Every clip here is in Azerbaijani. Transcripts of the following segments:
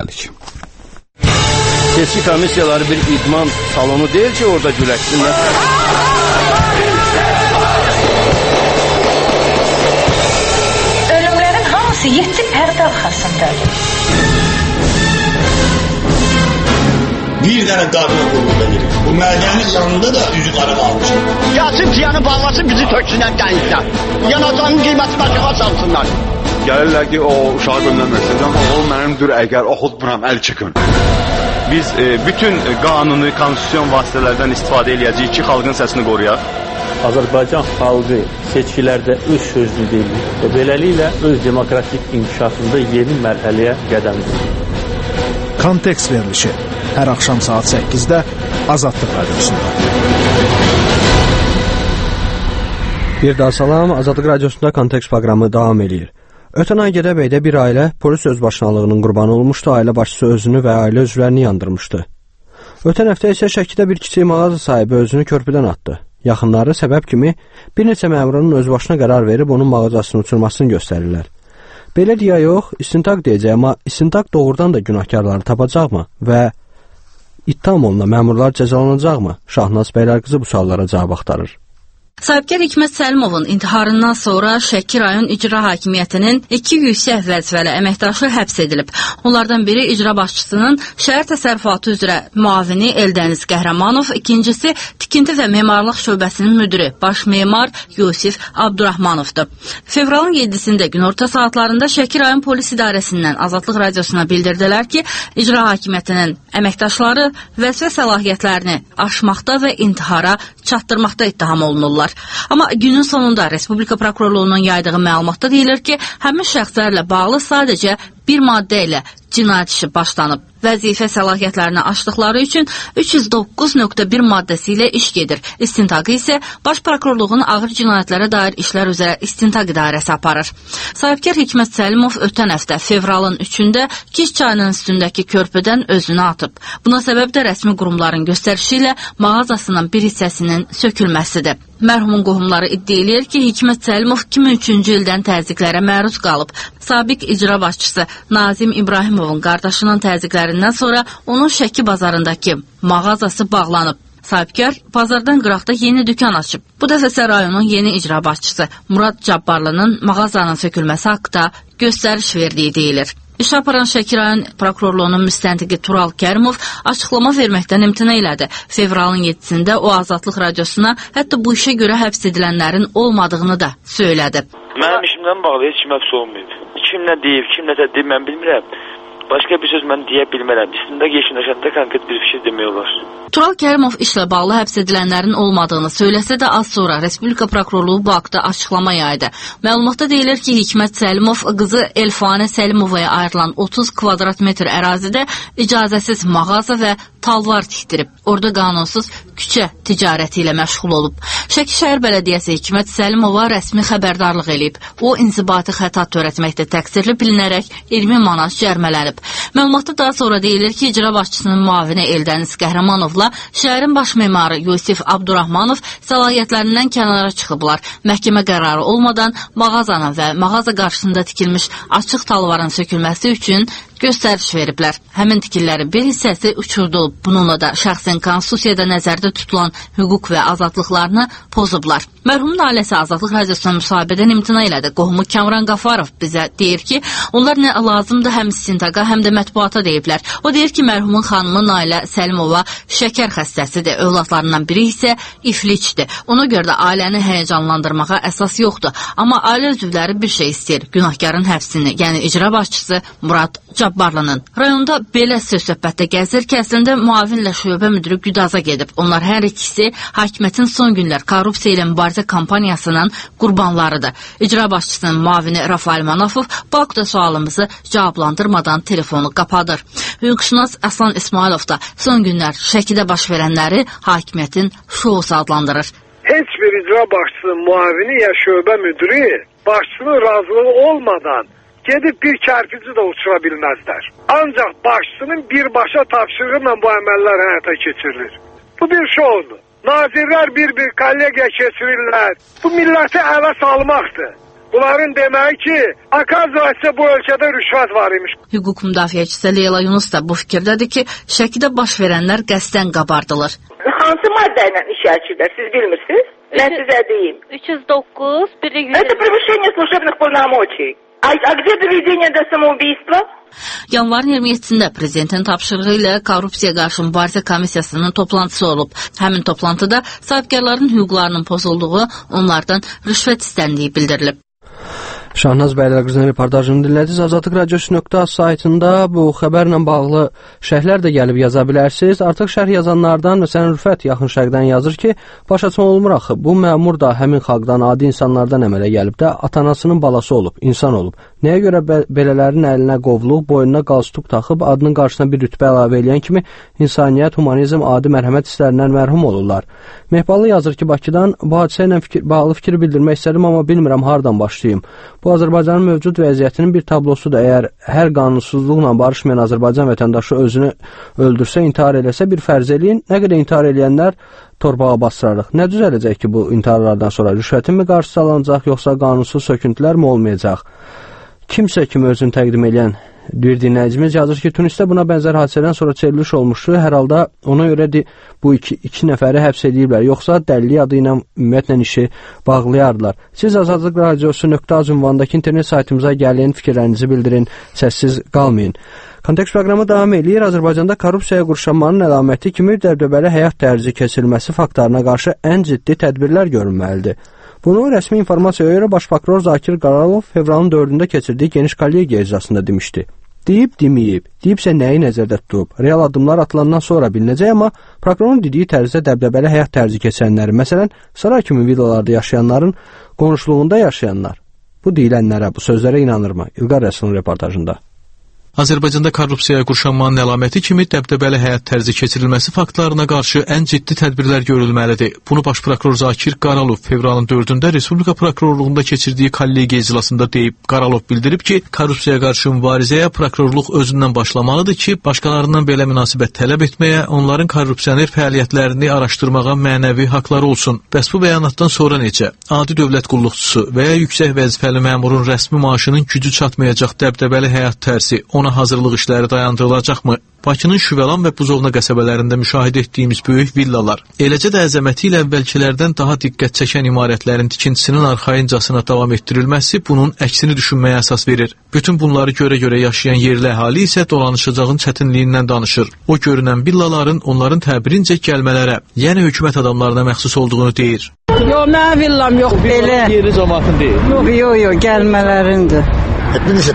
etmədik. Seçki komissiyaları bir idman salonu deyil ki, orada güləşsinlər. Ölümlərin hamısı 7 pərdə arxasındadır. Bir dənə qadına qulluq edir. Bu mədənin yanında da üzü qara qalmışım. Gəlsin piyanı bağlasın, bizi töksünlər dənizdə. Yanacağının qiyməti başa salsınlar. Gəlirlər ki, o uşağı göndərməsin. Oğul mənimdir, əgər oxutmuram, əl çıxın. Biz bütün qanuni, konstitusiyon vasitələrdən istifadə edəcəyik ki, xalqın səsini qoruyaq. Azərbaycan xalqı seçkilərdə öz sözünü deyir və beləliklə öz demokratik inkişafında yeni mərhələyə qədəm qoyur. Kontekst verilişi hər axşam saat 8-də Azadlıq Radiosunda. Bir daha salam, Azadlıq Radiosunda Kontekst proqramı davam edir. Ötən ay Gədəbəydə bir ailə polis özbaşınalığının qurbanı olmuşdu, ailə başçısı özünü və ailə üzvlərini yandırmışdı. Ötən həftə isə Şəkidə bir kiçik mağaza sahibi özünü körpüdən atdı. Yaxınları səbəb kimi bir neçə məmurun özbaşına qərar verib onun mağazasını uçurmasını göstərirlər. Belə deyə yox, istintaq deyəcək, amma istintaq doğrudan da günahkarları tapacaqmı və ittiham olunan məmurlar cəzalanacaqmı? Şahnaz Bəylərqızı bu suallara cavab axtarır. Sahibkar Hikmət Səlimovun intiharından sonra Şəki rayon icra hakimiyyətinin 2 yüksək vəzifəli əməkdaşı həbs edilib. Onlardan biri icra başçısının şəhər təsərrüfatı üzrə müavini Eldəniz Qəhrəmanov, ikincisi tikinti və memarlıq şöbəsinin müdiri baş memar Yusif Abdurrahmanovdur. Fevralın 7-sində günorta saatlarında Şəki rayon polis idarəsindən Azadlıq Radiosuna bildirdilər ki, icra hakimiyyətinin əməkdaşları vəzifə səlahiyyətlərini aşmaqda və intihara çatdırmaqda ittiham olunurlar. Amma günün sonunda Respublika Prokurorluğunun yaydığı məlumatda deyilir ki, həmin şəxslərlə bağlı sadəcə bir maddə ilə cinayət işi başlanıb. Vəzifə səlahiyyətlərini aşdıqları üçün 309.1 maddəsi ilə iş gedir. İstintaqı isə Baş Prokurorluğun ağır cinayətlərə dair işlər üzrə istintaq idarəsi aparır. Sahibkar Hikmət Səlimov ötən həftə fevralın 3-də Kiş çayının üstündəki körpüdən özünü atıb. Buna səbəb də rəsmi qurumların göstərişi ilə mağazasının bir hissəsinin sökülməsidir. Mərhumun qohumları iddia edir ki, Hikmət Səlimov 2003-cü ildən təzyiqlərə məruz qalıb. Sabiq icra başçısı Nazim İbrahimovun qardaşının təzyiqlərindən sonra onun Şəki bazarındakı mağazası bağlanıb. Sahibkar bazardan qıraqda yeni dükan açıb. Bu dəfə isə rayonun yeni icra başçısı Murad Cabbarlının mağazanın sökülməsi haqqında göstəriş verdiyi deyilir. İş aparan Şəki rayon prokurorluğunun müstəntiqi Tural Kərimov açıqlama verməkdən imtina elədi. Fevralın 7-sində o Azadlıq Radiosuna hətta bu işə görə həbs edilənlərin olmadığını da söylədi. Mənim işimdən bağlı heç kim həbs olmayıb. Kim nə deyib, kim nə deyib mən bilmirəm. Başqa bir söz mən deyə bilmərəm. İstintaq yekunlaşanda konkret bir şey demək olar. Tural Kərimov işlə bağlı həbs edilənlərin olmadığını söyləsə də az sonra Respublika Prokurorluğu bu haqda açıqlama yaydı. Məlumatda deyilir ki, Hikmət Səlimov qızı Elfanə Səlimovaya ayrılan 30 kvadrat metr ərazidə icazəsiz mağaza və talvar tikdirib. Orada qanunsuz küçə ticarəti ilə məşğul olub. Şəki şəhər bələdiyyəsi Hikmət Səlimova rəsmi xəbərdarlıq eləyib. O, inzibati xəta törətməkdə təqsirli bilinərək 20 manat cərmələnib. Məlumatda daha sonra deyilir ki, icra başçısının müavini Eldəniz Qəhrəmanovla şəhərin baş memarı Yusif Abdurrahmanov səlahiyyətlərindən kənara çıxıblar. Məhkəmə qərarı olmadan mağazanın və mağaza qarşısında tikilmiş açıq talvarın sökülməsi üçün göstəriş veriblər. Həmin tikililərin bir hissəsi uçurdulub. Bununla da şəxsin konstitusiyada nəzərdə tutulan hüquq və azadlıqlarını pozublar. Mərhumun ailəsi Azadlıq Radiosuna müsahibədən imtina elədi. Qohumu Kamran Qafarov bizə deyir ki, onlar nə lazımdır həm istintaqa, həm də mətbuata deyiblər. O deyir ki, mərhumun xanımı Nailə Səlimova şəkər xəstəsidir. Övladlarından biri isə iflicdir. Ona görə də ailəni həyəcanlandırmağa əsas yoxdur. Amma ailə üzvləri bir şey istəyir. Günahkarın həbsini, yəni icra başçısı Murad Cabbarlının. Rayonda belə söz-söhbətdə gəzir ki, əslində müavinlə şöbə müdürü Güdaza gedib. Onlar hər ikisi hakimiyyətin son günlər korrupsiya ilə mübarizə kampaniyasının qurbanlarıdır. İcra başçısının müavini Rafael Manafov bu haqda sualımızı cavablandırmadan telefonu qapadır. Hüquqşünas Aslan İsmailov da son günlər Şəkidə baş verənləri hakimiyyətin şousu adlandırır. Heç bir icra başçısının müavini ya şöbə müdürü başçının razılığı olmadan gedib bir kərpici də uçura bilməzlər. Ancaq başçının birbaşa tapşırığıyla bu əməllər həyata keçirilir. Bu bir şoudur. Nazirlər bir kollegiya keçirirlər. Bu milləti ələ salmaqdır. Bu Bunların deməyi ki, akazvasiya bu ölkədə rüşvət var imiş. Hüquq müdafiəçisi Leyla Yunus da bu fikirdədir ki, Şəkidə baş verənlər qəsdən qabardılır. Hansı maddə ilə iş açırlar, siz bilmirsiniz? Mən sizə deyim. 309, 1. Это превышение служебных полномочий. А где доведение до самоубийства? Yanvarın 27-də prezidentin tapşırığı ilə Korrupsiya qarşı mübarizə komissiyasının toplantısı olub. Həmin toplantıda sahibkarların hüquqlarının pozulduğu, onlardan rüşvət istəndiyi bildirilib. Şahnaz Bəylərqızın reportajını dinlədiniz. Azadlıq Radiosu.az saytında bu xəbərlə bağlı şərhlər də gəlib yaza bilərsiniz. Artıq şərh yazanlardan, məsələn, Rüfət Yaxın Şərqdən yazır ki, başaçma olmur axı. Bu məmur da həmin xalqdan, adi insanlardan əmələ gəlib də atanasının balası olub, insan olub. Nəyə görə belələrin əlinə qovluq, boynuna qalstuk taxıb, adının qarşısına bir rütbə əlavə eləyən kimi insaniyyət, humanizm, adi mərhəmət hisslərindən mərhum olurlar. Mehbalı yazır ki, Bakıdan bu hadisə ilə bağlı fikir bildirmək istədim, amma bilmirəm hardan başlayım. Bu Azərbaycanın mövcud vəziyyətinin bir tablosudur. Əgər hər qanunsuzluqla barışmayan Azərbaycan vətəndaşı özünü öldürsə, intihar eləsə, bir fərz eləyin, nə qədər intihar eləyənlər torbağa bastırarıq. Nə düzələcək ki, bu intiharlardan sonra rüşvətin mi qarşısı alınacaq, yoxsa qanunsuz söküntülər mi olmayacaq? Kimsə kimi özünü təqdim edən bir dinləyicimiz yazır ki, Tunisdə buna bənzər hadisədən sonra çevriliş olmuşdu. Hər halda ona görə bu iki nəfəri həbs ediblər. Yoxsa dəlili adı ilə ümumiyyətlə işi bağlayardılar. Siz Azadlıq Radiosu.az ünvanındakı internet saytımıza gəlin, fikirlərinizi bildirin, səssiz qalmayın. Kontekst proqramı davam edir. Azərbaycanda korrupsiyaya qurşanmanın əlaməti kimi dəbdəbəli həyat tərzi keçirilməsi faktlarına qarşı ən ciddi tədbirlər görünməlidir. Bunu rəsmi informasiyaya görə Baş prokuror Zakir Qaralov fevralın 4-də keçirdiyi geniş kollegiya iclasında demişdi. Deyib, deməyib, deyibsə nəyi nəzərdə tutub, real addımlar atılandan sonra bilinəcək, amma prokurorun dediyi tərzdə dəbdəbəli həyat tərzi keçənləri, məsələn, saray kimi villalarda yaşayanların qonşuluğunda yaşayanlar, bu deyilənlərə, bu sözlərə inanırmı? İlqar Rəsulun reportajında. Azərbaycanda korrupsiyaya qurşanmanın əlaməti kimi dəbdəbəli həyat tərzi keçirilməsi faktlarına qarşı ən ciddi tədbirlər görülməlidir. Bunu Baş prokuror Zakir Qaralov fevralın 4-də Respublika prokurorluğunda keçirdiyi kollegiya iclasında deyib. Qaralov bildirib ki, korrupsiyaya qarşı mübarizəyə prokurorluq özündən başlamalıdır ki, başqalarından belə münasibət tələb etməyə, onların korrupsioner fəaliyyətlərini araşdırmağa mənəvi haqları olsun. Bəs bu bəyanatdan sonra necə? Adi dövlət qulluqçusu və ya yüksək vəzifəli məmurun rəsmi maaşının gücü çatmayacaq dəbdəbəli həyat tərzi ona hazırlıq işləri dayandırılacaqmı? Bakının Şüvəlan və Buzovna qəsəbələrində müşahidə etdiyimiz böyük villalar, eləcə də əzəməti ilə əvvəlkilərdən daha diqqət çəkən imarətlərin tikintisinin arxayıncasına davam etdirilməsi bunun əksini düşünməyə əsas verir. Bütün bunları görə-görə yaşayan yerli əhali isə dolanışacağın çətinliyindən danışır. O görünən villaların onların təbirincə gəlmələrə, yəni hökumət adamlarına məxsus olduğunu deyir. Yox, mənim villam yox, belə. Yeri cəmaatın deyil. Yox, gəlmələrindir. Hepiniz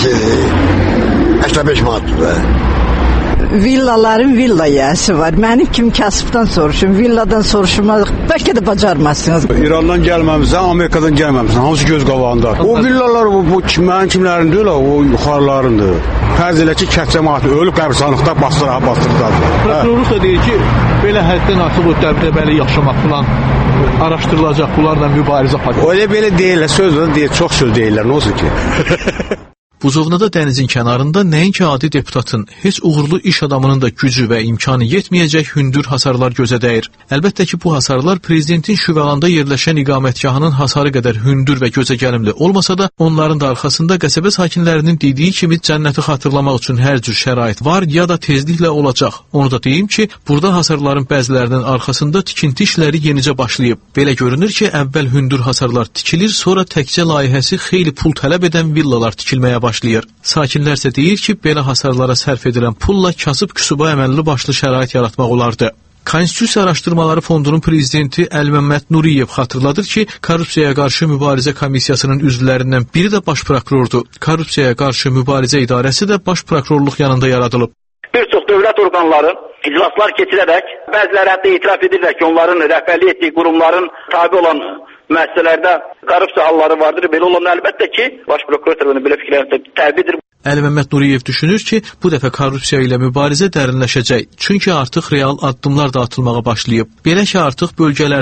85 manatdır. Villaların villa yiyəsi var. Mənim kim kasıbdan soruşun, villadan soruşmaq bəlkə də bacarmazsınız. İrandan gəlməmizsən, Amerikadan gəlməmizsən, hamısı göz qabağında. O villalar bu mənim kimlərin deyil, o yuxarılarındır. Fərz elə ki, kənd cəmaatı ölüb qəbirstanlıqda bastırdılar. Prokurorluq da deyir ki, belə həddən artıq o dəbdəbəli yaşamaq falan araşdırılacaq, bunlarla mübarizə aparılacaq. Öyle belə deyirlər, sözlə deyir, çox söz deyirlər, nə olsun ki? Buzovnada dənizin kənarında nəinki adi deputatın, heç uğurlu iş adamının da gücü və imkanı yetməyəcək hündür hasarlar gözə dəyir. Əlbəttə ki, bu hasarlar prezidentin Şüvəlanda yerləşən iqamətgahının hasarı qədər hündür və gözə gəlimli olmasa da, onların da arxasında qəsəbə sakinlərinin dediyi kimi cənnəti xatırlamaq üçün hər cür şərait var ya da tezliklə olacaq. Onu da deyim ki, burada hasarların bəzilərinin arxasında tikinti işləri yenicə başlayıb. Belə görünür ki, əvvəl hündür hasarlar tikilir, sonra təkcə layihəsi xeyli pul tələb edən villalar tikilməyə başlayır. Sakinlər isə deyir ki, belə hasarlara sərf edilən pulla kasıb-küsuba əməlli başlı şərait yaratmaq olardı. Konstitusiya Araşdırmaları Fondunun prezidenti Əlməmməd Nuriyev xatırladır ki, Korrupsiyaya qarşı mübarizə komissiyasının üzvlərindən biri də baş prokurordur. Korrupsiyaya qarşı mübarizə idarəsi də baş prokurorluq yanında yaradılıb. Bir çox dövlət orqanları iclaslar keçirərək, bəziləri hətta etiraf edirlər ki, onların rəhbərlik etdiyi qurumların tabi olan müəssisələrdə korrupsiya halları vardır. Belə olan əlbəttə ki, baş prokuror tərəfindən belə fikirlər təbidir. Əlməmməd Nuriyev düşünür ki, bu dəfə korrupsiya ilə mübarizə dərinləşəcək. Çünki artıq real addımlar da atılmağa başlayıb. Belə ki, artıq bölgələrdə,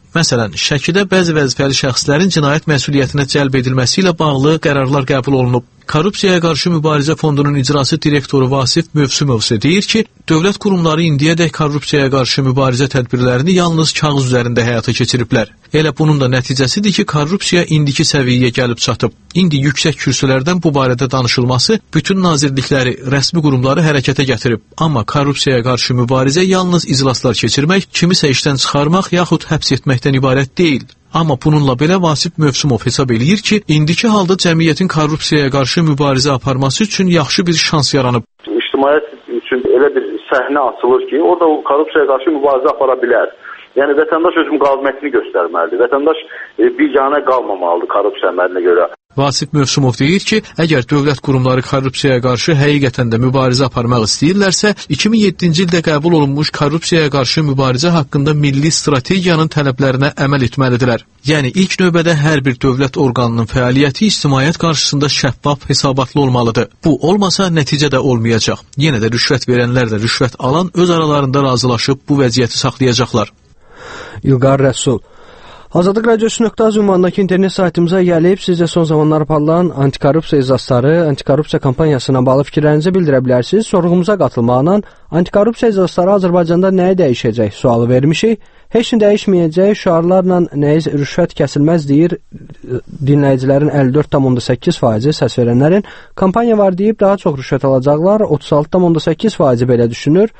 Məsələn, Şəkidə bəzi vəzifəli şəxslərin cinayət məsuliyyətinə cəlb edilməsi ilə bağlı qərarlar qəbul olunub. Korrupsiyaya qarşı mübarizə fondunun icrası direktoru Vasif Mövsümov isə deyir ki, dövlət qurumları indiyədək korrupsiyaya qarşı mübarizə tədbirlərini yalnız kağız üzərində həyata keçiriblər. Elə bunun da nəticəsidir ki, korrupsiya indiki səviyyəyə gəlib çatıb. İndi yüksək kürsülərdən bu barədə danışılması bütün nazirlikləri, rəsmi qurumları hərəkətə gətirib. Amma korrupsiyaya qarşı mübarizə yalnız iclaslar keçirmək, kimisə işdən çıxarmaq yaxud həbs etməkdən ibarət deyil. Amma bununla belə Vasif Mövsümov hesab eləyir ki, indiki halda cəmiyyətin korrupsiyaya qarşı mübarizə aparması üçün yaxşı bir şans yaranıb. İctimaiyyət üçün elə bir səhnə açılır ki, orada o korrupsiyaya qarşı mübarizə apara bilər. Yəni vətəndaş öz müqavimətini göstərməlidir. Vətəndaş biganə qalmamalıdır korrupsiya əməlinə görə. Vasif Mövsümov deyir ki, əgər dövlət qurumları korrupsiyaya qarşı həqiqətən də mübarizə aparmaq istəyirlərsə, 2007-ci ildə qəbul olunmuş korrupsiyaya qarşı mübarizə haqqında milli strategiyanın tələblərinə əməl etməlidirlər. Yəni ilk növbədə hər bir dövlət orqanının fəaliyyəti ictimaiyyət qarşısında şəffaf, hesabatlı olmalıdır. Bu olmasa nəticə də olmayacaq. Yenə də rüşvət verənlər də rüşvət alan öz aralarında razılaşıb bu vəziyyəti saxlayacaqlar. İlqar Rəsul. Azadlıq Radiosu.az ünvanındakı internet saytımıza gəlib, sizə son zamanlar aparılan antikorrupsiya iclasları, antikorrupsiya kampaniyasına bağlı fikirlərinizi bildirə bilərsiniz. Sorğumuza qatılmaqla antikorrupsiya iclasları Azərbaycanda nəyi dəyişəcək sualı vermişik. Heç nə dəyişməyəcək, şüarlarla nəyiz rüşvət kəsilməz deyir dinləyicilərin 54,8%, səs verənlərin kampaniya var deyib daha çox rüşvət alacaqlar, 36,8% belə düşünür.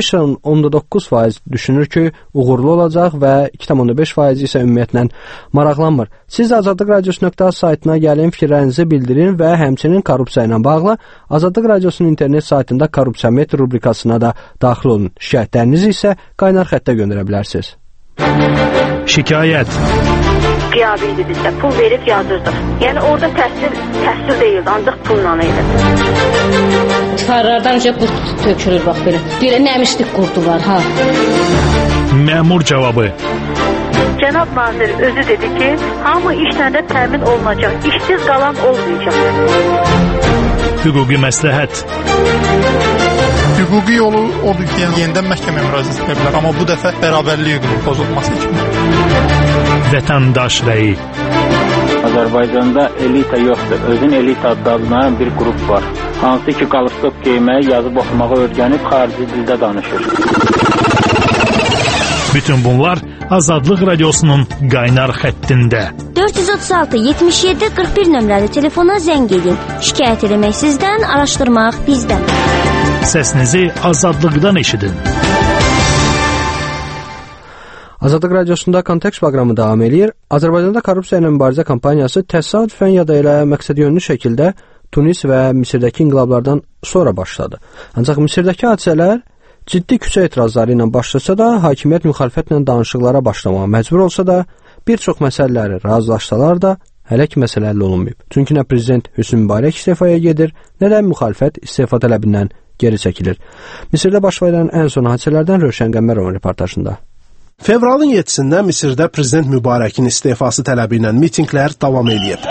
5,9% düşünür ki, uğurlu olacaq və 2,5% isə ümumiyyətlə maraqlanmır. Siz də Azadlıq Radiosu.az saytına gəlin, fikirlərinizi bildirin və həmçinin korrupsiya ilə bağlı Azadlıq Radiosunun internet saytında korrupsiya metr rubrikasına da daxil olun. Şikayətlərinizi isə qaynar xəttə göndərə bilərsiniz. Şikayət. Qiyabi idi bizdə, pul verib yazırdıq. Yəni orada təhsil deyildi, ancaq pulla idi. Tifarlardan önce qurt tökülür bax belə. Belə nəmişlik qurdu var ha. Məmur cavabı. Cənab nazir özü dedi ki, hamı işlə də təmin olunacaq, işsiz qalan olmayacaq. Hüquqi məsləhət. Hüquqi yolu odur ki, yenidən məhkəməyə müraciət edə bilər, amma bu dəfə bərabərlik hüququnun pozulması kimi. Vətəndaş rəyi. Azərbaycanda elita yoxdur. Özün elita adlanan bir qrup var. Hansı ki, qalstok geyməyi, yazıb oxumağı öyrənib xarici dildə danışır. Bütün bunlar Azadlıq Radiosunun qaynar xəttində. 436-77-41 nömrəli telefona zəng edin. Şikayət eləmək sizdən, araşdırmaq bizdən. Səsinizi Azadlıqdan eşidin. Azadlıq Radiosunda Kontekst proqramı davam edir. Azərbaycanda korrupsiya ilə mübarizə kampaniyası təsadüfən ya da elə məqsədyönlü şəkildə Tunis və Misirdəki inqilablardan sonra başladı. Ancaq Misirdəki hadisələr ciddi küçə etirazları ilə başlasa da, hakimiyyət müxalifətlə danışıqlara başlamağa məcbur olsa da, bir çox məsələləri razılaşsalar da, hələ ki məsələ həll olunmayıb. Çünki nə prezident Hüsnü Mübarək istefaya gedir, nə də müxalifət istefa tələbindən geri çəkilir. Misirdə baş verən ən son hadisələrdən Rövşən Qəmmərovun reportajında. Fevralın 7-də Misirdə prezident Mübarəkin istefası tələbi ilə mitinqlər davam edib.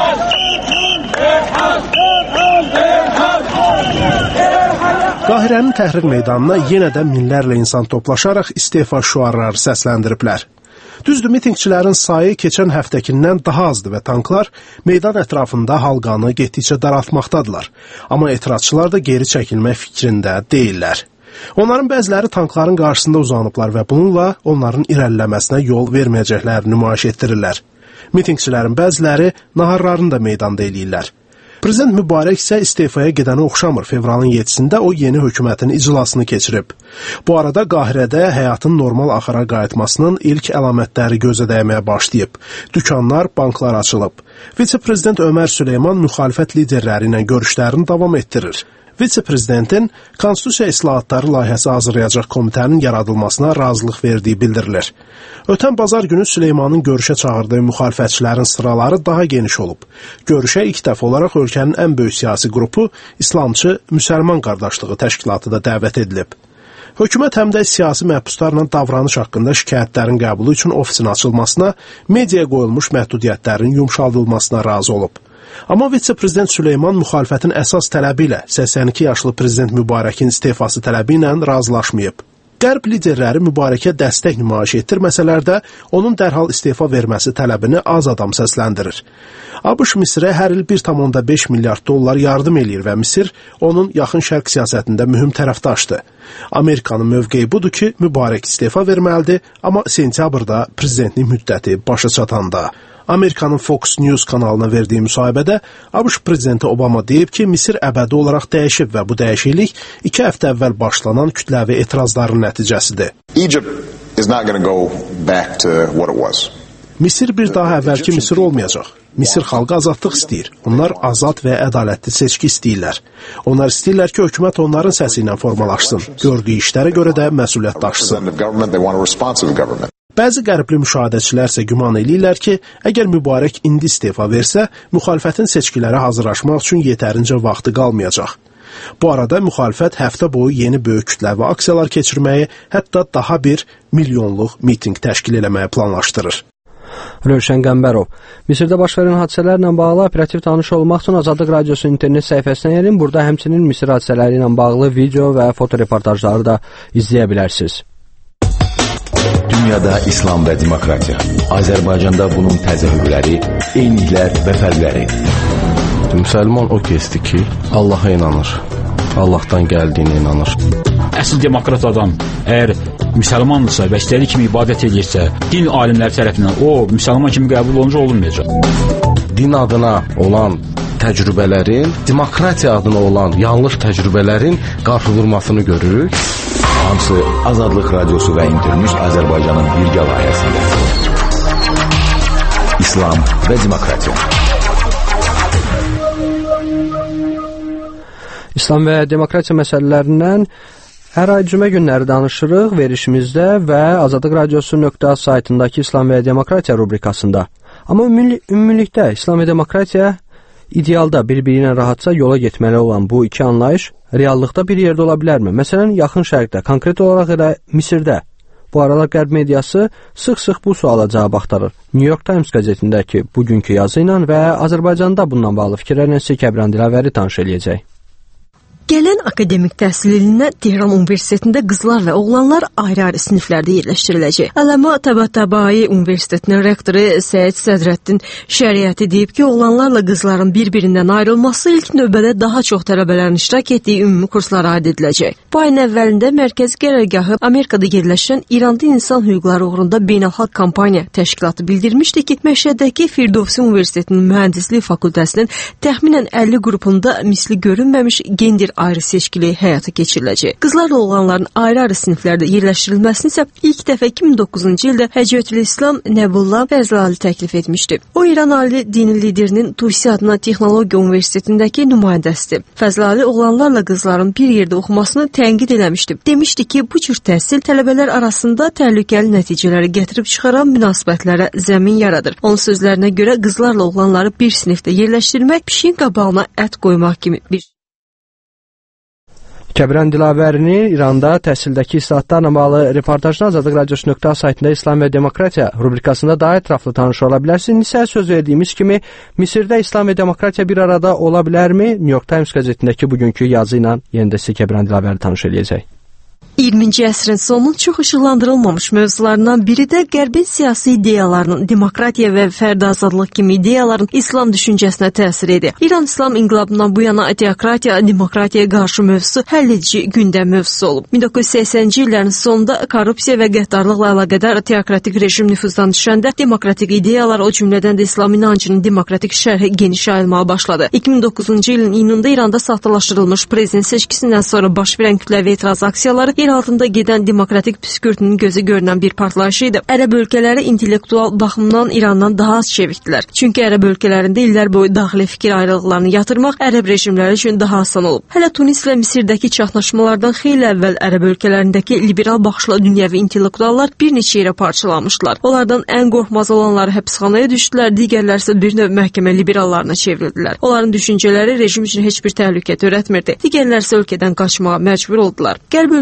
Qahirənin Təhrir meydanına yenə də minlərlə insan toplaşaraq istefa şüarları səsləndiriblər. Düzdür, mitinqçilərin sayı keçən həftəkindən daha azdır və tanklar meydan ətrafında halqanı getdikcə daraltmaqdadılar. Amma etirazçılar da geri çəkilmək fikrində deyirlər. Onların bəziləri tankların qarşısında uzanıblar və bununla onların irəliləməsinə yol verməyəcəklərini nümayiş etdirirlər. Mitinqçilərin bəziləri naharlarını da meydanda eləyirlər. Prezident Mübarək isə istefaya gedəni oxşamır. Fevralın 7-də o yeni hökumətin iclasını keçirib. Bu arada Qahirədə həyatın normal axara qayıtmasının ilk əlamətləri gözə dəyməyə başlayıb. Dükanlar, banklar açılıb. Vitse-prezident Ömər Süleyman müxalifət liderləri ilə görüşlərini davam etdirir. Vitse-prezidentin Konstitusiya İslahatları layihəsi hazırlayacaq komitənin yaradılmasına razılıq verdiyi bildirilir. Ötən bazar günü Süleymanın görüşə çağırdığı müxalifətçilərin sıraları daha geniş olub. Görüşə ilk dəfə olaraq ölkənin ən böyük siyasi qrupu İslamçı Müsəlman Qardaşlığı Təşkilatı da dəvət edilib. Hökumət həm də siyasi məhbuslarla davranış haqqında şikayətlərin qəbulu üçün ofisin açılmasına, mediaya qoyulmuş məhdudiyyətlərin yumşaldılmasına razı olub. Amma vitse-prezident Süleyman müxalifətin əsas tələbi ilə 82 yaşlı prezident Mübarəkin istefası tələbi ilə razılaşmayıb. Qərb liderləri Mübarəkə dəstək nümayiş etdirməsələr də, onun dərhal istefa verməsi tələbini az adam səsləndirir. ABŞ Misrə hər il 1,5 milyard dollar yardım eləyir və Misir onun yaxın şərq siyasətində mühüm tərəfdaşdır. Amerikanın mövqeyi budur ki, Mübarək istefa verməlidir, amma sentyabrda prezidentlik müddəti başa çatanda. Amerikanın Fox News kanalına verdiyi müsahibədə ABŞ prezidenti Obama deyib ki, Misir əbədi olaraq dəyişib və bu dəyişiklik 2 həftə əvvəl başlanan kütləvi etirazların nəticəsidir. Misir bir daha əvvəlki Misir olmayacaq. Misir xalqı azadlıq istəyir. Onlar azad və ədalətli seçki istəyirlər. Onlar istəyirlər ki, hökumət onların səsi ilə formalaşsın. Gördüyü işlərə görə də məsuliyyət daşısın. Bəzi qərbli müşahidəçilər isə güman eləyirlər ki, əgər Mübarək indi istefa versə, müxalifətin seçkilərə hazırlaşmaq üçün yetərincə vaxtı qalmayacaq. Bu arada müxalifət həftə boyu yeni böyük kütləvi aksiyalar keçirməyi, hətta daha bir milyonluq miting təşkil eləməyi planlaşdırır. Rövşən Qəmbərov. Misirdə baş verən hadisələrlə bağlı operativ tanış olmaq üçün Azadlıq Radiosu internet səhifəsinə gəlin. Burada həmçinin Misir hadisələri ilə bağlı video və fotoreportajları da izləyə bilərsiniz. Dünyada İslam və demokratiya. Azərbaycanda bunun təzahürləri, eyniliklər və fərqləri. Müsəlman o kəsdir ki, Allaha inanır. Allahdan gəldiyinə inanır. Əsl demokrat adam əgər müsəlmandırsa və istədiyi kimi ibadət edirsə, din alimləri tərəfindən o müsəlman kimi qəbul olunmayacaq. Din adına olan təcrübələrin, demokratiya adına olan yanlış təcrübələrin qarşı durmasını görürük. Hamısı Azadlıq Radiosu və İnternews Azərbaycanın birgə layihəsində. İslam və demokratiya. İslam və demokratiya məsələlərindən hər ay cümə günləri danışırıq verişimizdə və Azadlıq Radiosu saytındakı İslam və demokratiya rubrikasında. Amma ümumilikdə İslam və demokratiya idealda bir-biri ilə rahatca yola getməli olan bu iki anlayış reallıqda bir yerdə ola bilərmi? Məsələn, yaxın şərqdə, konkret olaraq elə Misirdə. Bu aralar qərb mediası sıx-sıx bu suala cavab axtarır. New York Times qəzetindəki bugünkü yazı ilə və Azərbaycanda bununla bağlı fikirlərlə Kəbran Dilavəri tanış eləyəcək. Gələn akademik təhsil ilinə Tehran Universitetində qızlar və oğlanlar ayrı-ayrı siniflərdə yerləşdiriləcək. Ələma Təbətabai Universitetinin rektoru Səid Sədrəddin Şəriəti deyib ki, oğlanlarla qızların bir-birindən ayrılması ilk növbədə daha çox tələbələrin iştirak etdiyi ümumi kurslara aid ediləcək. Bu ayın əvvəlində mərkəzi qərargahı Amerikada yerləşən İranda insan hüquqları uğrunda beynəlxalq kampaniya təşkilatı bildirmişdi ki, Məşhəddəki Firdovsi Universitetinin mühəndislik fakültəsinin təxminən 50 qrupunda misli görünməmiş gender ayrı seçkili həyata keçiriləcək. Qızlarla oğlanların ayrı-ayrı siniflərdə yerləşdirilməsini isə ilk dəfə 2009-cu ildə Həcətül-İslam Nəbullah Fəzlali təklif etmişdi. O, İran ali dini liderinin Tusi adına Texnologiya Universitetindəki nümayəndəsidir. Fəzlali oğlanlarla qızların bir yerdə oxumasını tənqid eləmişdi. Demişdi ki, bu cür təhsil tələbələr arasında təhlükəli nəticələri gətirib çıxaran münasibətlərə zəmin yaradır. Onun sözlərinə görə qızlarla oğlanları bir sinifdə yerləşdirmək pişiyin qabağına ət qoymaq kimi bir Kəbran Dilavərini İranda təhsildəki islahatlarla bağlı reportajını Azadlıq Radiosu saytında İslam və Demokratiya rubrikasında daha ətraflı tanış ola bilərsiniz. İsə söz verdiyimiz kimi Misirdə İslam və Demokratiya bir arada ola bilərmi? New York Times qəzetindəki bugünkü yazı ilə yenidə sizə Kəbran Dilavəri tanış eləyəcək. 20-ci əsrin sonunun çox işıqlandırılmamış mövzularından biri də Qərbin siyasi ideyalarının, demokratiya və fərdi azadlıq kimi ideyaların İslam düşüncəsinə təsir edir. İran İslam inqilabından bu yana teokratiya, demokratiyaya qarşı mövzusu həlledici gündəm mövzusu olub. 1980-ci illərin sonunda korrupsiya və qəddarlıqla əlaqədar teokratik rejim nüfuzdan düşəndə demokratik ideyalar, o cümlədən də İslam inancının demokratik şərhi geniş yayılmağa başladı. 2009-cu ilin iyununda İranda saxtalaşdırılmış prezident seçkisindən sonra baş verən kütləvi etiraz aksiyaları yer altında gedən demokratik püskürtünün gözü görünən bir partlayışı idi. Ərəb ölkələri intellektual baxımdan İrandan daha az çevikdilər. Çünki Ərəb ölkələrində illər boyu daxili fikir ayrılıqlarını yatırmaq Ərəb rejimləri üçün daha asan olub. Hələ Tunis və Misirdəki çaxnaşmalardan xeyli əvvəl Ərəb ölkələrindəki liberal baxışlı dünyəvi intellektuallar bir neçə yerə parçalanmışdılar. Onlardan ən qorxmaz olanları həbsxanaya düşdülər, digərləri isə bir növ məhkəmə liberallarına çevrildilər. Onların düşüncələri rejim üçün heç bir təhlükə törətmirdi. Digərləri isə ölkədən qaçmağa məcbur oldular. Qərb ölkələri və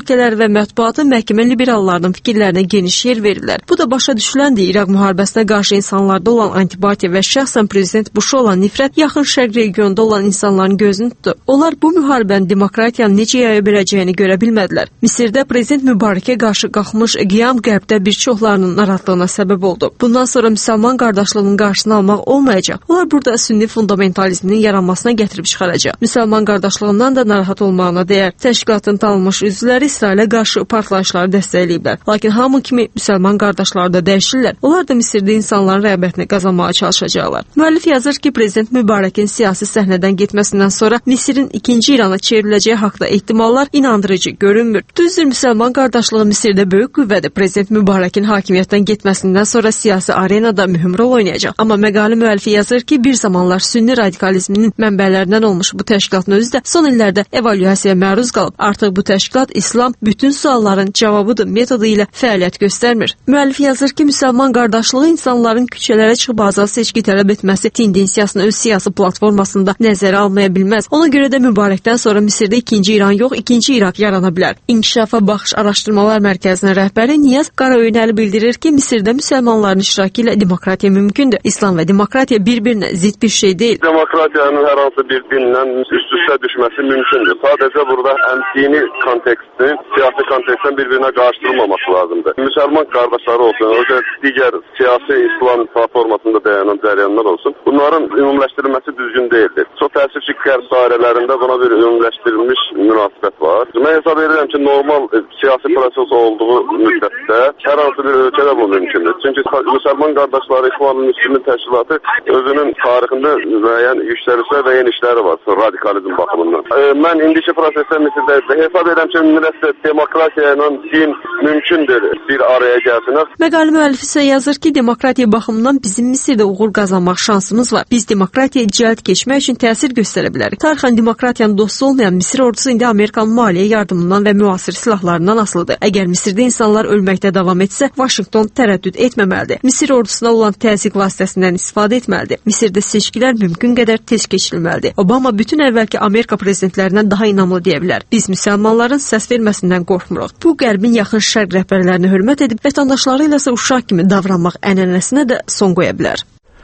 və mətbuatı məhkəmə liberallarının fikirlərinə geniş yer verirlər. Bu da başa düşüləndir. İraq müharibəsinə qarşı insanlarda olan antipatiya və şəxsən prezident Busha olan nifrət yaxın şərq regionunda olan insanların gözünü tutdu. Onlar bu müharibənin demokratiyanı necə yaya biləcəyini görə bilmədilər. Misirdə prezident Mübarəkə qarşı qalxmış qiyam qərbdə bir çoxlarının narahatlığına səbəb oldu. Bundan sonra müsəlman qardaşlığının qarşısını almaq olmayacaq. Onlar burada sünni fundamentalizminin yaranmasına gətirib çıxaracaq. Müsəlman qardaşlığından da narahat olmağına dəyər. Təşkilatın tanınmış üzvləri İsrailə qarşı partlayışları dəstəkləyiblər. Lakin hamı kimi müsəlman qardaşları da dəyişirlər. Onlar da Misirdə insanların rəğbətini qazanmağa çalışacaqlar. Müəllif yazır ki, prezident Mübarəkin siyasi səhnədən getməsindən sonra Misirin ikinci İrana çevriləcəyi haqda ehtimallar inandırıcı görünmür. Düzdür, müsəlman qardaşlığı Misirdə böyük qüvvədir. Prezident Mübarəkin hakimiyyətdən getməsindən sonra siyasi arenada mühüm rol oynayacaq. Amma məqalə müəllifi yazır ki, bir zamanlar sünni radikalizminin mənbələrindən olmuş bu təşkilatın özü də son illərdə evalyasiyaya məruz qalıb. Artıq bu təşkilat İslam bütün sualların cavabıdır metodu ilə fəaliyyət göstərmir. Müəllif yazır ki, müsəlman qardaşlığı insanların küçələrə çıxıb azad seçki tələb etməsi tendensiyasını öz siyasi platformasında nəzərə almaya bilməz. Ona görə də Mübarəkdən sonra Misirdə ikinci İran yox, ikinci İraq yarana bilər. İnkişafa Baxış Araşdırmalar Mərkəzinin rəhbəri Niyaz Qaraöynəli bildirir ki, Misirdə müsəlmanların iştirakı ilə demokratiya mümkündür. İslam və demokratiya bir-birinə zidd bir şey deyil. Demokratiyanın hər hansı bir dinlə üst-üstə düşməsi mümkündür. Sadəcə burada həm dini kontekstini siyasi kontekstdən bir-birinə qarşıdırmamaq lazımdır. Müsəlman qardaşları olsun, özel digər siyasi İslam platformasında dayanan cəryanlar olsun. Bunların ümumləşdirilməsi düzgün deyildir. Çox təəssüf ki, qərb dairələrində buna bir ümumləşdirilmiş münasibət var. Mən hesab edirəm ki, normal siyasi proses olduğu müddətdə hər hansı bir ölkədə bu mümkündür. Çünki müsəlman qardaşları İxvan-ı Müslimin təşkilatı özünün tarixində müəyyən yüksəlişlər və yenişləri var radikalizm baxımından. Mən indiki prosesdə Misirdə hesab edirəm ki, ümumiyyətlə demokratiya ilə din mümkündür bir araya gəlsin. Məqalə müəllifi isə yazır ki, demokratiya baxımından bizim Misirdə uğur qazanmaq şansımız var. Biz demokratiyaya cəld keçmək üçün təsir göstərə bilərik. Tarixən demokratiyanın dostu olmayan Misir ordusu indi Amerikan maliyyə yardımından və müasir silahlarından asılıdır. Əgər Misirdə insanlar ölməkdə davam etsə, Vaşinqton tərəddüd etməməlidir. Misir ordusuna olan təzyiq vasitəsindən istifadə etməlidir. Misirdə seçkilər mümkün qədər tez keçirilməlidir. Obama bütün əvvəlki Amerika prezidentlərindən daha inamlı deyə bilər. Biz müsəlmanların səs verməsindən qorxmuruq. Bu qərbin yaxın şərq rəhbərlərinə hörmət edib vətəndaşları ilə uşaq kimi davranmaq ənənəsinə də son qoya bilər.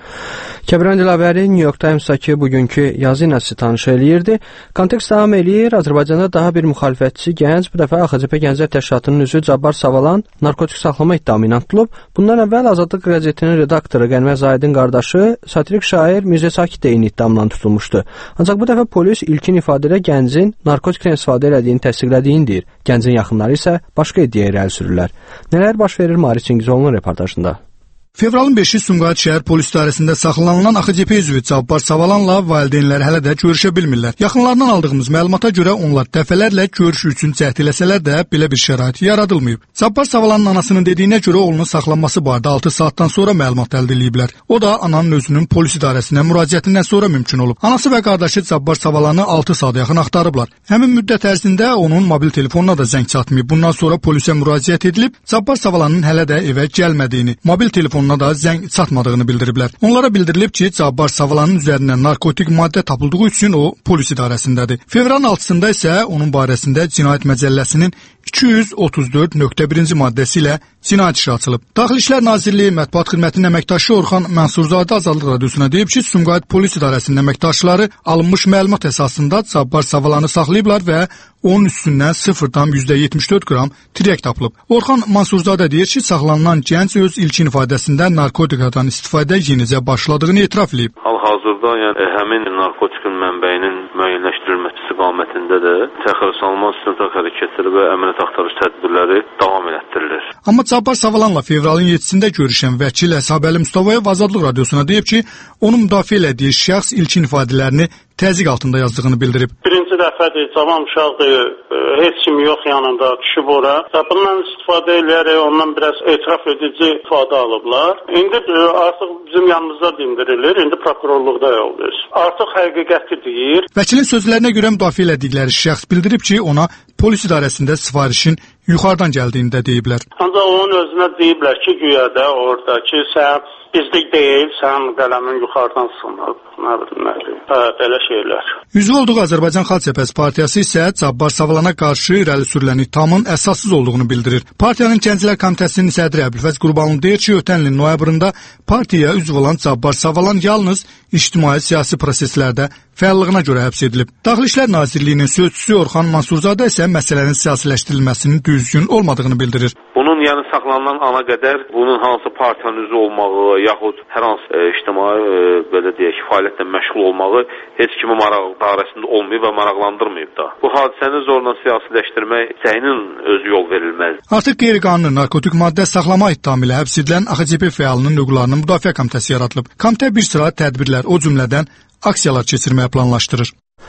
Kəbran Dilavəri New York Times-dakı bugünkü yazı ilə sizi tanış eləyirdi. Kontekst davam eləyir. Azərbaycanda daha bir müxalifətçi gənc, bu dəfə AXCP Gənclər Təşkilatının üzvü Cabbar Savalan narkotik saxlama ittihamı ilə tutulub. Bundan əvvəl Azadlıq qəzetinin redaktoru Qənvər Zahidin qardaşı, satirik şair Mirzə Sakit də eyni ittihamla tutulmuşdu. Ancaq bu dəfə polis ilkin ifadədə gəncin narkotikdən istifadə etdiyini təsdiqlədiyini deyir. Gəncin yaxınları isə başqa iddiaya irəli sürürlər. Nələr baş verir Mariç Çingizoğlu'nun reportajında? Fevralın 5-i Sumqayıt şəhər polis idarəsində saxlanılan AXCP üzvü Cabbar Savalanla valideynləri hələ də görüşə bilmirlər. Yaxınlarından aldığımız məlumata görə onlar dəfələrlə görüş üçün cəhd eləsələr də belə bir şərait yaradılmayıb. Cabbar Savalanın anasının dediyinə görə oğlunun saxlanması barədə 6 saatdan sonra məlumat əldə ediblər. O da ananın özünün polis idarəsinə müraciətindən sonra mümkün olub. Anası və qardaşı Cabbar Savalanı 6 saat yaxın axtarıblar. Həmin müddət ərzində onun mobil telefonuna da zəng çatmayıb. Bundan sonra polisə müraciət edilib, Cabbar Savalanın hələ də evə gəlmədiyini, mobil telefonuna da zəng çatmadığını bildiriblər. Onlara bildirilib ki, Cabbar Savalanın üzərindən narkotik maddə tapıldığı üçün o polis idarəsindədir. Fevralın 6-sında isə onun barəsində Cinayət Məcəlləsinin 234.1-ci maddəsi ilə cinayət işi açılıb. Daxili İşlər Nazirliyi Mətbuat Xidmətinin əməkdaşı Orxan Mənsurzadə Azadlıq Radiosuna deyib ki, Sumqayıt polis idarəsinin əməkdaşları alınmış məlumat əsasında Cabbar Savalanı saxlayıblar və onun üstündən 0,74 qram tiryək tapılıb. Orxan Mənsurzadə deyir ki, saxlanılan gənc öz ilkin ifadəsində narkotikadan istifadə yenicə başladığını etiraf edib. Hal-hazırda həmin narkotikin mənbəyinin müəyyənləşdirilməsi istiqamətində də təxirəsalma istintaq hərəkətləri və əməliyyat axtarış tədbirləri davam etdirilir. Amma Cabbar Savalanla fevralın 7-sində görüşən vəkil Əsabəli Mustafayev Azadlıq Radiosuna deyib ki, onun müdafiə elədiyi şəxs ilkin ifadələrini təzyiq altında yazdığını bildirib. Birinci dəfədir, cavan uşaqdır, heç kim yox yanında, düşüb ora. Bundan istifadə edərək ondan biraz etiraf edici ifadə alıblar. İndi artıq bizim yanımızda dindirilir, indi prokurorluqda yoldur. Artıq həqiqəti deyir. Vəkilin sözlərinə görə müdafiə elədikləri şəxs bildirib ki, ona polis idarəsində sifarişin yuxarıdan gəldiyini də deyiblər. Ancaq onun özünə deyiblər ki, güya da oradakı sən bizlik deyil, sən qələmin yuxarıdan sınıb, nə bilim, belə şeylər. Üzvü olduğu Azərbaycan Xalq Cəbhəsi partiyası isə Cabbar Savalana qarşı irəli sürülən ittihamın əsassız olduğunu bildirir. Partiyanın Gənclər Komitəsinin sədri Əbülfəz Qurbanlı deyir ki, ötən ilin noyabrında partiyaya üzv olan Cabbar Savalan yalnız ictimai-siyasi proseslərdə fəallığına görə həbs edilib. Daxili İşlər Nazirliyinin sözçüsü Orxan Mansurzadə isə məsələnin siyasiləşdirilməsinin düzgün olmadığını bildirir. Bunun yəni saxlanılan ana qədər bunun hansı partiyanın üzvü olmağı, yaxud hər hansı ictimai belə deyək, fəaliyyətlə məşğul olmağı heç kimi maraq dairəsində olmayıb və maraqlandırmayıb da. Bu hadisəni zorla siyasiləşdirmək səyinin özü yol verilməz. Artıq qeyri-qanuni narkotik maddə saxlama ittihamı ilə həbs edilən AXCP fəalının hüquqlarının müdafiə komitəsi yaradılıb. Komitə bir sıra tədbirlər, o cümlədən aksiyalar keçirməyə planlaşdırır.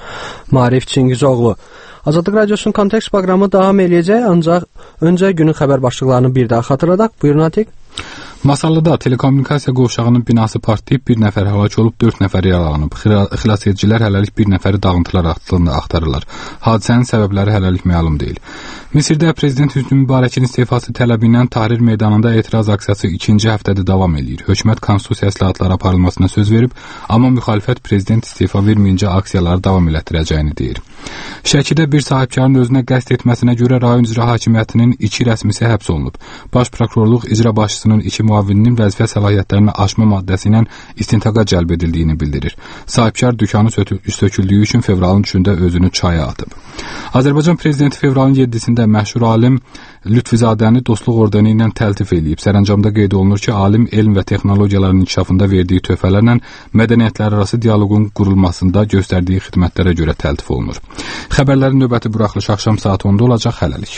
Maarif Çingizoğlu. Azadlıq Radiosunun Kontekst proqramı davam eləyəcək, ancaq öncə günün xəbər başlıqlarını bir daha xatırladaq. Buyurun Atiq. Masallıda telekommunikasiya qovşağının binası partlayıb bir nəfər həlak olub, 4 nəfər yaralanıb. Xilasedicilər hələlik bir nəfəri dağıntılar altında axtarırlar. Hadisənin səbəbləri hələlik məlum deyil. Misirdə prezident Hüsnü Mübarəkin istefası tələbi ilə Tahrir meydanında etiraz aksiyası 2-ci həftədə davam eləyir. Hökumət konstitusiya islahatları aparılmasına söz verib, amma müxalifət prezident istefa verməyincə aksiyaları davam elətdirəcəyini deyir. Şəkidə bir sahibkarın özünə qəsd etməsinə görə rayon icra hakimiyyətinin 2 rəsmisi həbs olunub. Baş prokurorluq icra başçısının 2 müavininin vəzifə səlahiyyətlərini aşma maddəsi ilə istintaqa cəlb edildiyini bildirir. Sahibkar dükanı söküldüyü üçün fevralın 3-də özünü çaya atıb. Azərbaycan prezidenti fevralın 7-sində məşhur alim Lütfizadəni dostluq ordeni ilə təltif edib. Sərəncamda qeyd olunur ki, alim elm və texnologiyaların inkişafında verdiyi töhfələrlə mədəniyyətlərarası dialoqun qurulmasında göstərdiyi xidmətlərə görə təltif olunur. Xəbərlərin növbəti buraxılışı axşam saat 10-da olacaq. Hələlik.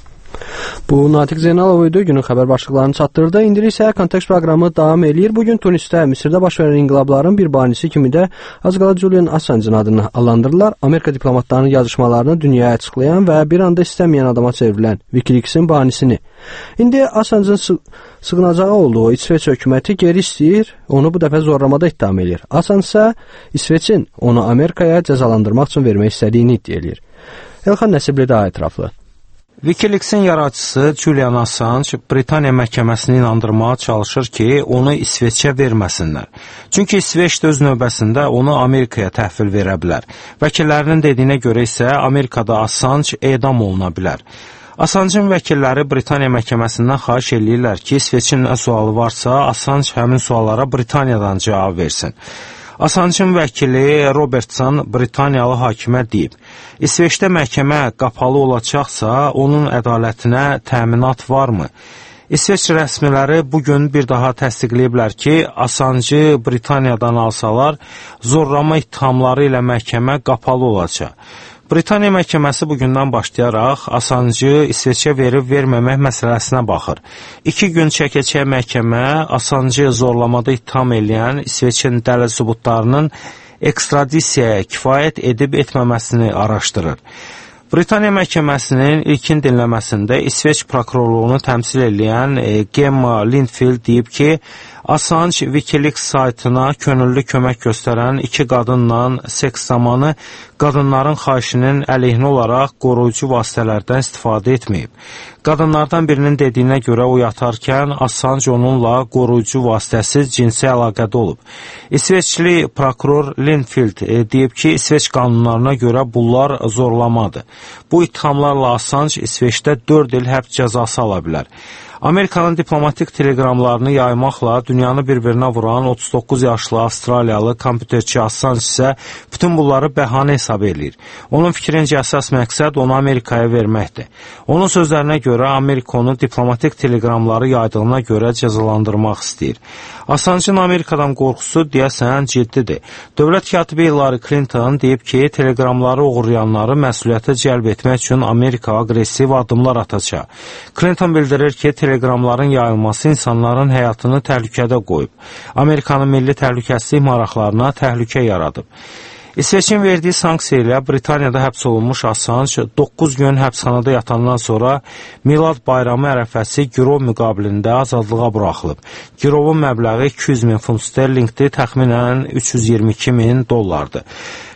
Bu Natiq Zeynalov idi, günün xəbər başlıqlarını çatdırdı. İndi isə Kontekst proqramı davam eləyir. Bugün Tunisdə, Misirdə baş verən inqilabların bir banisi kimi də az qala Julian Assange'ın adını adlandırırlar. Amerika diplomatlarının yazışmalarını dünyaya açıqlayan və bir anda istəməyən adama çevrilən WikiLeaks-in banisini. İndi Assange'ın sığınacağı olduğu İsveç hökuməti geri istəyir, onu bu dəfə zorlamada ittiham edir. Assange isə İsveçin onu Amerikaya cəzalandırmaq üçün vermək istədiyini iddia edir. Elxan Nəsibli daha ətraflı. WikiLeaks-in yaradıcısı Julian Assange Britaniya məhkəməsini inandırmağa çalışır ki, onu İsveçə verməsinlər. Çünki İsveç də öz növbəsində onu Amerikaya təhvil verə bilər. Vəkillərinin dediyinə görə isə Amerikada Assange edam oluna bilər. Assange'ın vəkilləri Britaniya məhkəməsindən xahiş eləyirlər ki, İsveçin nə sualı varsa, Assange həmin suallara Britaniyadan cavab versin. Assange'ın vəkili Robertson Britaniyalı hakimə deyib, İsveçdə məhkəmə qapalı olacaqsa, onun ədalətinə təminat varmı? İsveç rəsmiləri bugün bir daha təsdiqləyiblər ki, Assange'ı Britaniyadan alsalar, zorlama ittihamları ilə məhkəmə qapalı olacaq. Britaniya məhkəməsi bugündən başlayaraq Assange'ı İsveçə verib-verməmək məsələsinə baxır. 2 gün çəkəcək məhkəmə Assange'ı zorlamada ittiham eləyən İsveçin dəlil sübutlarının ekstradisiyaya kifayət edib-etməməsini araşdırır. Britaniya məhkəməsinin ilkin dinləməsində İsveç prokurorluğunu təmsil edən Gemma Lindfield deyib ki, Assange WikiLeaks saytına könüllü kömək göstərən 2 qadınla seks zamanı qadınların xahişinin əleyhinə olaraq qoruyucu vasitələrdən istifadə etməyib. Qadınlardan birinin dediyinə görə o yatarkən Assange onunla qoruyucu vasitəsiz cinsi əlaqədə olub. İsveçli prokuror Lindfield deyib ki, İsveç qanunlarına görə bunlar zorlamadır. Bu ittihamlarla Assange İsveçdə 4 il həbs cəzası ala bilər. Amerikanın diplomatik teleqramlarını yaymaqla dünyanı bir-birinə vuran 39 yaşlı Avstraliyalı kompüterçi Assange isə bütün bunları bəhanə hesab edir. Onun fikrincə əsas məqsəd onu Amerikaya verməkdir. Onun sözlərinə görə Amerika onu diplomatik teleqramları yaydığına görə cəzalandırmaq istəyir. Assange'ın Amerikadan qorxusu deyəsən ciddidir. Dövlət katibi Hillary Clinton deyib ki, teleqramları uğurlayanları məsuliyyətə cəlb etmək üçün Amerika aqressiv addımlar atacaq. Clinton bildirir ki, teleqramların yayılması insanların həyatını təhlükədə qoyub. Amerikanın milli təhlükəsizlik maraqlarına təhlükə yaradıb. İsveçin verdiyi sanksiya ilə Britaniyada həbs olunmuş Assange 9 gün həbsxanada yatandan sonra Milad bayramı ərəfəsi girov müqabilində azadlığa buraxılıb. Girovun məbləği 200 min funt sterlingdir, təxminən 322 min dollardır.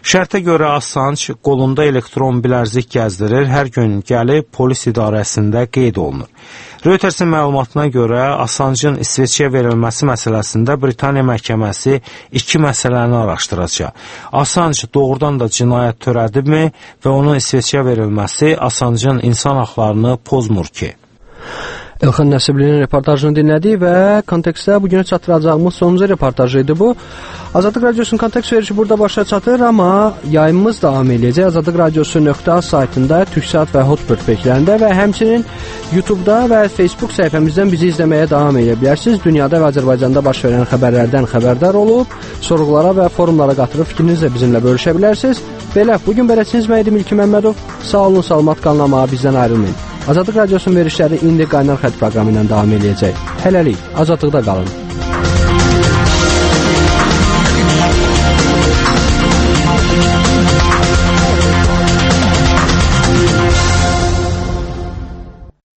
Şərtə görə Assange qolunda elektron bilərzik gəzdirir, hər gün gəlib polis idarəsində qeyd olunur. Reutersin məlumatına görə Assange'ın İsveçrəyə verilməsi məsələsində Britaniya məhkəməsi iki məsələni araşdıracaq. Assange doğrudan da cinayət törədibmi və onun İsveçrəyə verilməsi Assange'ın insan haqlarını pozmur ki? Elxan Nəsiblinin reportajını dinlədik və kontekstdə bugünə çatdıracağımız sonuncu reportaj idi bu. Azadlıq Radiosunun kontekst verişi burada başa çatır, amma yayımımız davam edəcək. Azadlıq Radiosu.az saytında TürkSat və Hotbird peklərində və həmçinin YouTube-da və Facebook səhifəmizdən bizi izləməyə davam edə bilərsiniz. Dünyada və Azərbaycanda baş verən xəbərlərdən xəbərdar olub, sorğulara və forumlara qatılıb fikrinizlə bizimlə bölüşə bilərsiniz. Belə, bugün bələdçiniz mən idim İlkin Məmmədov. Sağ olun, salamat qalın, amma bizdən ayrılmayın. Azadlıq Radiosunun verişləri indi Qaynar Xətt proqramı ilə davam edəcək. Hələlik, azadlıqda qalın.